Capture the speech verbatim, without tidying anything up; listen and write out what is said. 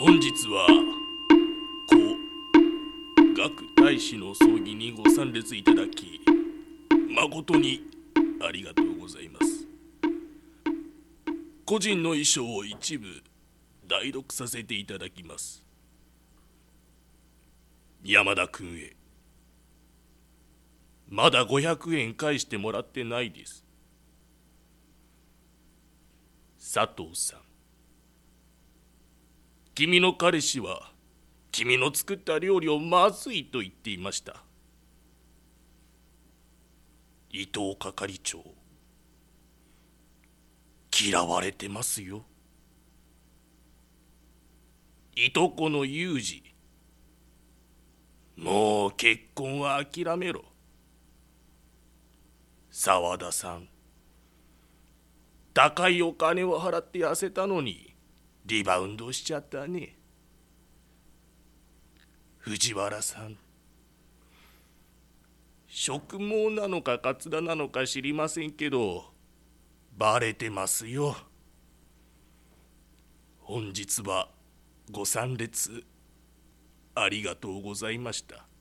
本日は故岳大使の葬儀にご参列いただき誠にありがとうございます。個人の衣装を一部代読させていただきます。山田君へ、まだごひゃくえん返してもらってないです。佐藤さん、君の彼氏は君の作った料理をまずいと言っていました。伊藤係長、嫌われてますよ。いとこの裕二、もう結婚は諦めろ。沢田さん、高いお金を払って痩せたのにリバウンドしちゃったね。藤原さん、植毛なのかカツラなのか知りませんけどバレてますよ。本日はご参列ありがとうございました。